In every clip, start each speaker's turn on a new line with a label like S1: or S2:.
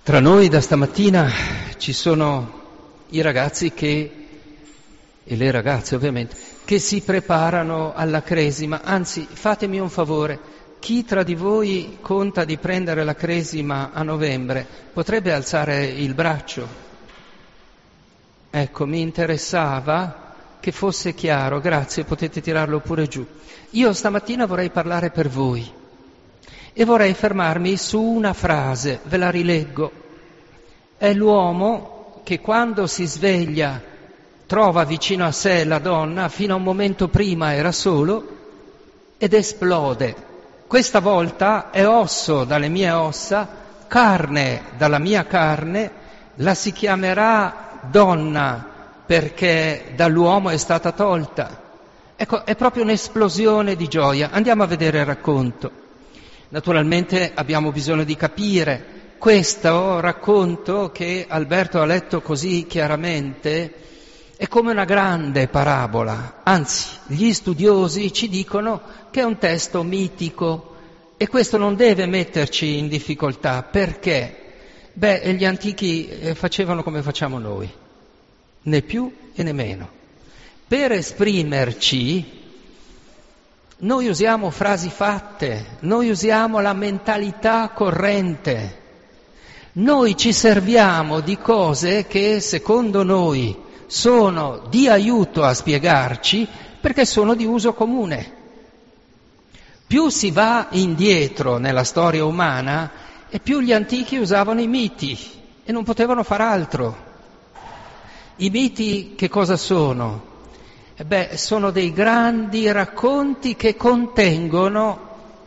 S1: Tra noi da stamattina ci sono i ragazzi e le ragazze ovviamente, che si preparano alla cresima. Anzi, fatemi un favore, chi tra di voi conta di prendere la cresima a novembre potrebbe alzare il braccio? Ecco, mi interessava che fosse chiaro, grazie, potete tirarlo pure giù. Io stamattina vorrei parlare per voi e vorrei fermarmi su una frase, ve la rileggo. È l'uomo che quando si sveglia trova vicino a sé la donna, fino a un momento prima era solo, ed esplode. Questa volta è osso dalle mie ossa, carne dalla mia carne, la si chiamerà donna perché dall'uomo è stata tolta. Ecco, è proprio un'esplosione di gioia. Andiamo a vedere il racconto. Naturalmente abbiamo bisogno di capire questo racconto che Alberto ha letto così chiaramente. È come una grande parabola, anzi, gli studiosi ci dicono che è un testo mitico e questo non deve metterci in difficoltà. Perché? Gli antichi facevano come facciamo noi, né più e né meno. Per esprimerci noi usiamo frasi fatte, noi usiamo la mentalità corrente, noi ci serviamo di cose che secondo noi sono di aiuto a spiegarci perché sono di uso comune. Più si va indietro nella storia umana e più gli antichi usavano i miti e non potevano far altro. I miti che cosa sono? Sono dei grandi racconti che contengono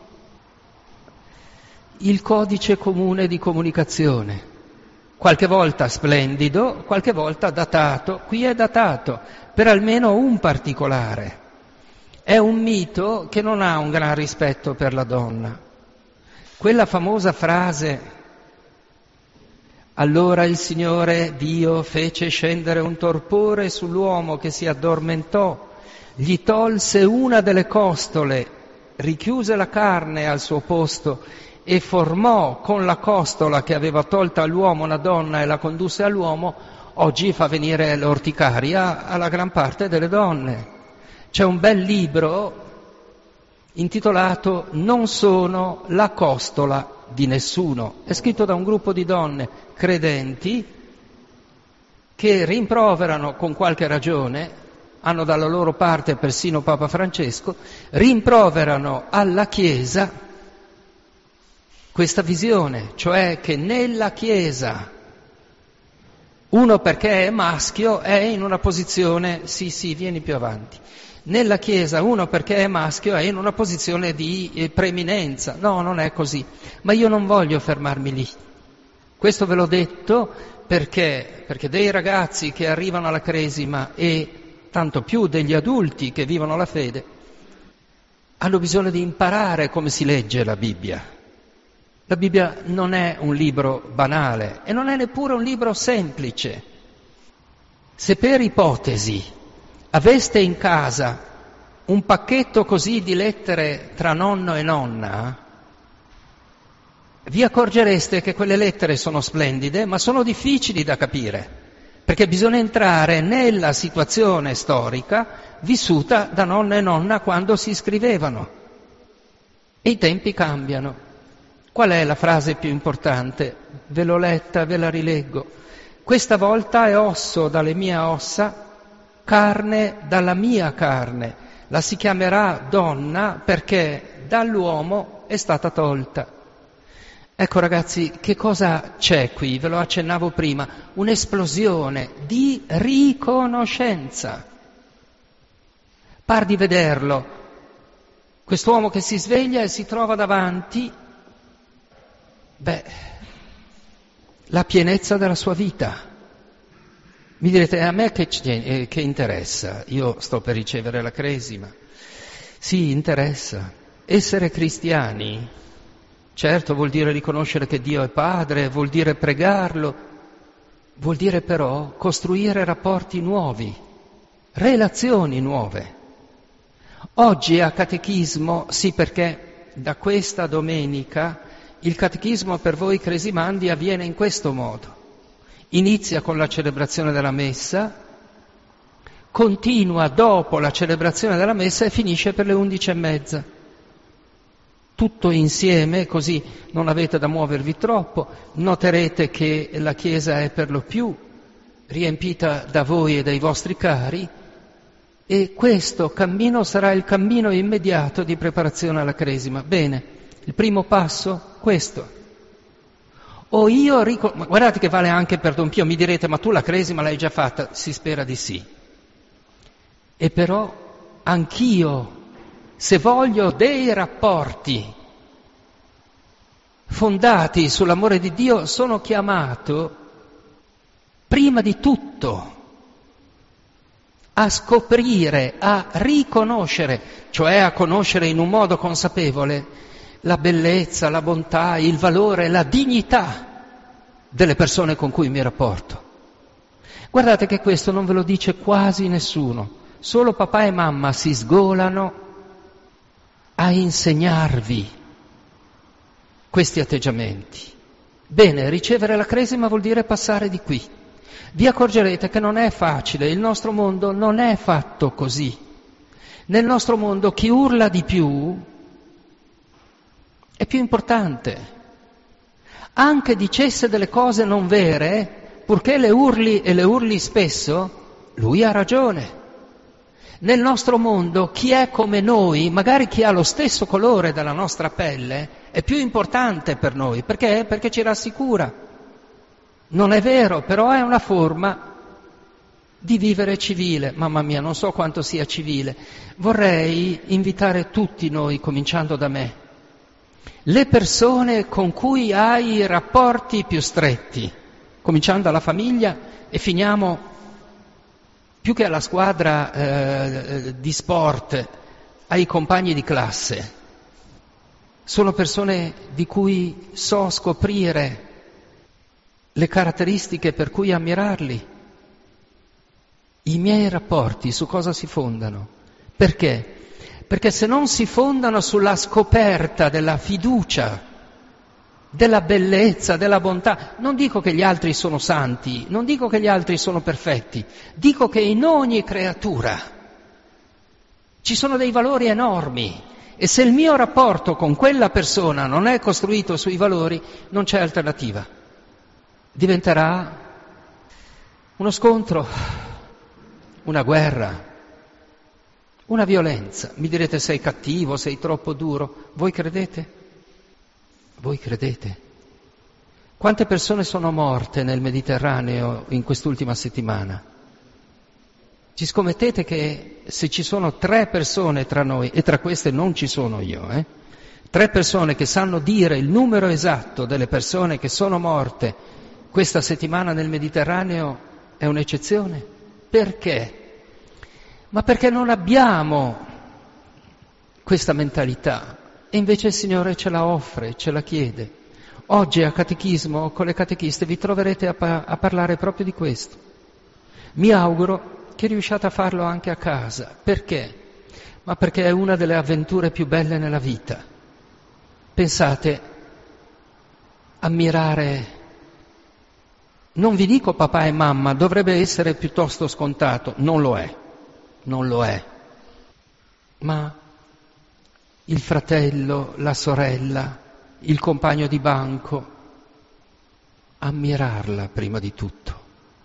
S1: il codice comune di comunicazione. Qualche volta splendido, qualche volta datato. Qui è datato per almeno un particolare. È un mito che non ha un gran rispetto per la donna. Quella famosa frase: allora il Signore Dio fece scendere un torpore sull'uomo che si addormentò, gli tolse una delle costole, richiuse la carne al suo posto e formò con la costola che aveva tolta all'uomo una donna e la condusse all'uomo, oggi fa venire l'orticaria alla gran parte delle donne. C'è un bel libro intitolato Non sono la costola di nessuno, è scritto da un gruppo di donne credenti che rimproverano con qualche ragione, hanno dalla loro parte persino Papa Francesco, rimproverano alla Chiesa questa visione, cioè che nella Chiesa uno perché è maschio è in una posizione, sì, vieni più avanti, nella Chiesa uno perché è maschio è in una posizione di preeminenza. No, non è così, ma io non voglio fermarmi lì. Questo ve l'ho detto perché dei ragazzi che arrivano alla cresima e tanto più degli adulti che vivono la fede hanno bisogno di imparare come si legge la Bibbia. La Bibbia non è un libro banale e non è neppure un libro semplice. Se per ipotesi aveste in casa un pacchetto così di lettere tra nonno e nonna, vi accorgereste che quelle lettere sono splendide, ma sono difficili da capire, perché bisogna entrare nella situazione storica vissuta da nonno e nonna quando si scrivevano. E i tempi cambiano. Qual è la frase più importante? Ve l'ho letta, ve la rileggo. Questa volta è osso dalle mie ossa, carne dalla mia carne. La si chiamerà donna perché dall'uomo è stata tolta. Ecco ragazzi, che cosa c'è qui? Ve lo accennavo prima, un'esplosione di riconoscenza. Par di vederlo, quest'uomo che si sveglia e si trova davanti, la pienezza della sua vita. Mi direte, a me che interessa? Io sto per ricevere la cresima. Sì, interessa. Essere cristiani, certo, vuol dire riconoscere che Dio è Padre, vuol dire pregarlo, vuol dire però costruire rapporti nuovi, relazioni nuove. Oggi a catechismo, sì, perché da questa domenica il catechismo per voi cresimandi avviene in questo modo. Inizia con la celebrazione della messa, continua dopo la celebrazione della messa e finisce per le 11:30. Tutto insieme, così non avete da muovervi troppo. Noterete che la chiesa è per lo più riempita da voi e dai vostri cari, e questo cammino sarà il cammino immediato di preparazione alla Cresima. Bene, il primo passo, questo. Ma guardate che vale anche per Don Pio, mi direte, ma tu la Cresima l'hai già fatta? Si spera di sì. E però anch'io, se voglio dei rapporti fondati sull'amore di Dio, sono chiamato prima di tutto a scoprire, a riconoscere, cioè a conoscere in un modo consapevole la bellezza, la bontà, il valore, la dignità delle persone con cui mi rapporto. Guardate che questo non ve lo dice quasi nessuno, solo papà e mamma si sgolano a insegnarvi questi atteggiamenti. Bene, ricevere la Cresima vuol dire passare di qui. Vi accorgerete che non è facile, il nostro mondo non è fatto così. Nel nostro mondo chi urla di più è più importante. Anche dicesse delle cose non vere, purché le urli e le urli spesso, lui ha ragione. Nel nostro mondo chi è come noi, magari chi ha lo stesso colore della nostra pelle, è più importante per noi. Perché? Perché ci rassicura. Non è vero, però è una forma di vivere civile. Mamma mia, non so quanto sia civile. Vorrei invitare tutti noi, cominciando da me, le persone con cui hai i rapporti più stretti, cominciando dalla famiglia e finiamo più che alla squadra di sport, ai compagni di classe. Sono persone di cui so scoprire le caratteristiche per cui ammirarli. I miei rapporti su cosa si fondano? Perché? Perché se non si fondano sulla scoperta della fiducia, della bellezza, della bontà, non dico che gli altri sono santi, non dico che gli altri sono perfetti, dico che in ogni creatura ci sono dei valori enormi, e se il mio rapporto con quella persona non è costruito sui valori, non c'è alternativa. Diventerà uno scontro, una guerra, una violenza. Mi direte, sei cattivo, sei troppo duro. Voi credete? Voi credete? Quante persone sono morte nel Mediterraneo in quest'ultima settimana? Ci scommettete che se ci sono 3 persone tra noi, e tra queste non ci sono io, 3 persone che sanno dire il numero esatto delle persone che sono morte questa settimana nel Mediterraneo, è un'eccezione? Perché? Ma perché non abbiamo questa mentalità, e invece il Signore ce la offre, ce la chiede. Oggi a Catechismo, con le catechiste, vi troverete a parlare proprio di questo. Mi auguro che riusciate a farlo anche a casa. Perché? Ma perché è una delle avventure più belle nella vita. Pensate, ammirare, non vi dico papà e mamma, dovrebbe essere piuttosto scontato, non lo è, ma il fratello, la sorella, il compagno di banco, ammirarla prima di tutto,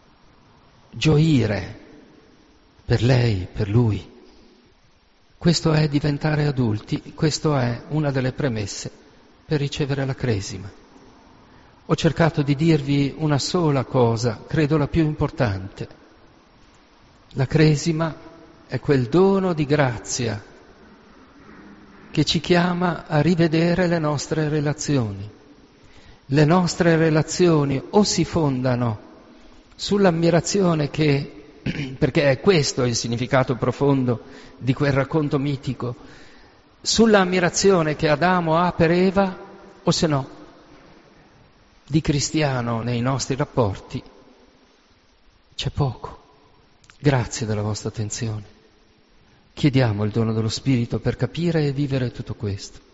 S1: gioire per lei, per lui. Questo è diventare adulti, questo è una delle premesse per ricevere la Cresima. Ho cercato di dirvi una sola cosa, credo la più importante. La Cresima è quel dono di grazia che ci chiama a rivedere le nostre relazioni. Le nostre relazioni o si fondano sull'ammirazione perché è questo il significato profondo di quel racconto mitico, sull'ammirazione che Adamo ha per Eva, o se no, di cristiano nei nostri rapporti c'è poco. Grazie della vostra attenzione. Chiediamo il dono dello Spirito per capire e vivere tutto questo.